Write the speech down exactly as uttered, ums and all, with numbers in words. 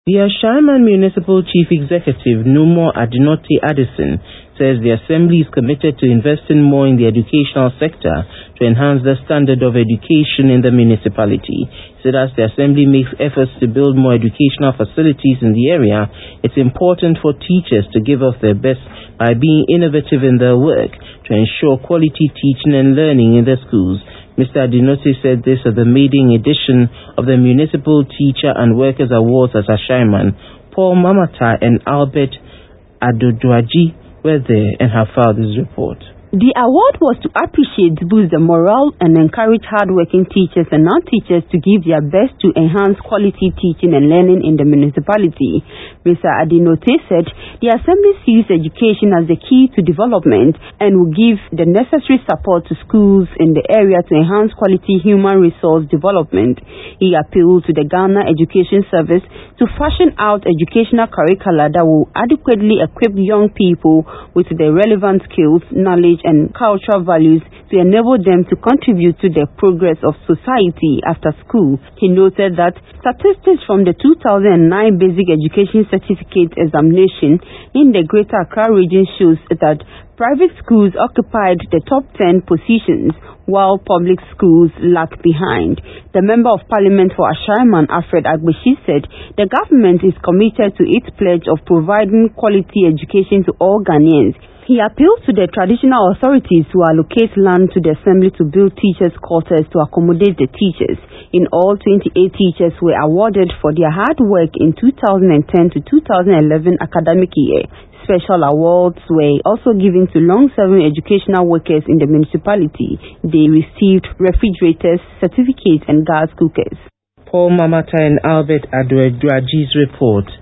The Ashaiman Municipal Chief Executive Numo Adinote Addison says the Assembly is committed to investing more in the educational sector to enhance the standard of education in the municipality. He said as the Assembly makes efforts to build more educational facilities in the area, it's important for teachers to give off their best by being innovative in their work to ensure quality teaching and learning in the schools. Mister Adinote said this at the maiden edition of the Municipal Teacher and Workers Awards at Ashaiman. Paul Mamata and Albert Adoduaji were there and have filed this report. The award was to appreciate, boost the morale and encourage hard-working teachers and non-teachers to give their best to enhance quality teaching and learning in the municipality. Mister Adinote said the Assembly sees education as the key to development and will give the necessary support to schools in the area to enhance quality human resource development. He appealed to the Ghana Education Service to fashion out educational curricula that will adequately equip young people with the relevant skills, knowledge, and cultural values to enable them to contribute to the progress of society after school. He noted that statistics from the two thousand nine Basic Education Certificate examination in the Greater Accra region shows that private schools occupied the top ten positions while public schools lag behind. The Member of Parliament for Ashaiman, Alfred Agbeshi, said the government is committed to its pledge of providing quality education to all Ghanaians. He appealed to the traditional authorities to allocate land to the Assembly to build teachers' quarters to accommodate the teachers. In all, twenty-eight teachers were awarded for their hard work in two thousand ten to two thousand eleven academic year. Special awards were also given to long-serving educational workers in the municipality. They received refrigerators, certificates, and gas cookers. Paul Mamata and Albert Adoduaji's report.